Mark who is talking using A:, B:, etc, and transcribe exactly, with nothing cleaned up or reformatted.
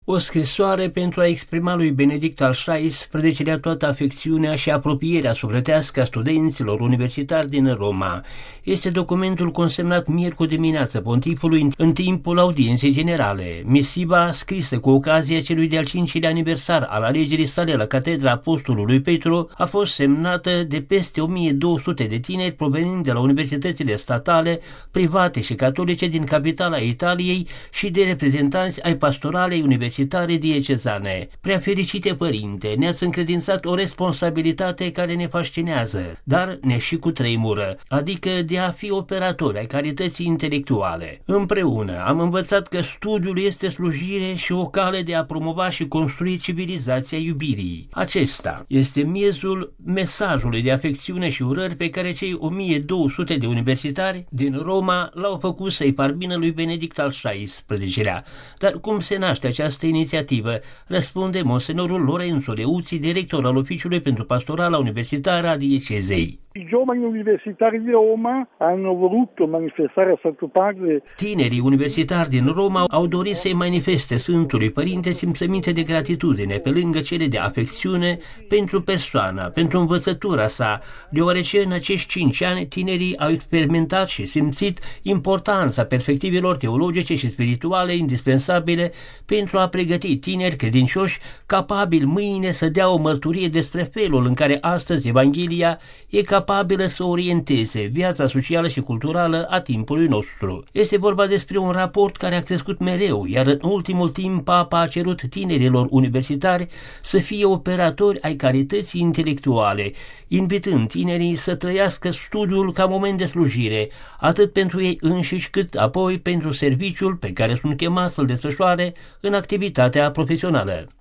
A: O scrisoare pentru a exprima lui Benedict al șaisprezecelea toată afecțiunea și apropierea sufletească a studenților universitari din Roma. Este documentul consemnat miercuri dimineață pontifului în timpul audienței generale. Misiva, scrisă cu ocazia celui de-al cincilea aniversar al alegerii sale la Catedra Apostolului Petru, a fost semnată de peste o mie două sute de tineri provenind de la universitățile statale, private și catolice din capitala Italiei și de reprezentanți ai pastoralei universității diecezane. Prea fericite părinte, ne-ați încredințat o responsabilitate care ne fascinează, dar ne și cutremură, adică de a fi operatori ai carității intelectuale. Împreună am învățat că studiul este slujire și o cale de a promova și construi civilizația iubirii. Acesta este miezul mesajului de afecțiune și urări pe care cei o mie două sute de universitari din Roma l-au făcut să-i parvină lui Benedict al șaisprezecelea. Dar cum se naște această inițiativă? Răspunde monsenorul Lorenzo Leuții, director al Oficiului pentru Pastorala Universitară a diecezei.
B: I giovani universitari di Roma hanno voluto manifestare a Santo Padre.
A: Tinerii universitari din Roma au dorit să-i manifeste Sfântului Părinte simțăminte de gratitudine, pe lângă cele de afecțiune pentru persoana, pentru învățătura sa, deoarece în acești cinci ani tinerii au experimentat și simțit importanța perspectivelor teologice și spirituale indispensabile pentru a pregăti tineri credincioși capabili mâine să dea o mărturie despre felul în care astăzi Evanghelia e capabilă să orienteze viața socială și culturală a timpului nostru. Este vorba despre un raport care a crescut mereu, iar în ultimul timp Papa a cerut tinerilor universitari să fie operatori ai carității intelectuale, invitând tinerii să trăiască studiul ca moment de slujire, atât pentru ei înșiși cât apoi pentru serviciul pe care sunt chemați să-l desfășoare în activitatea profesională.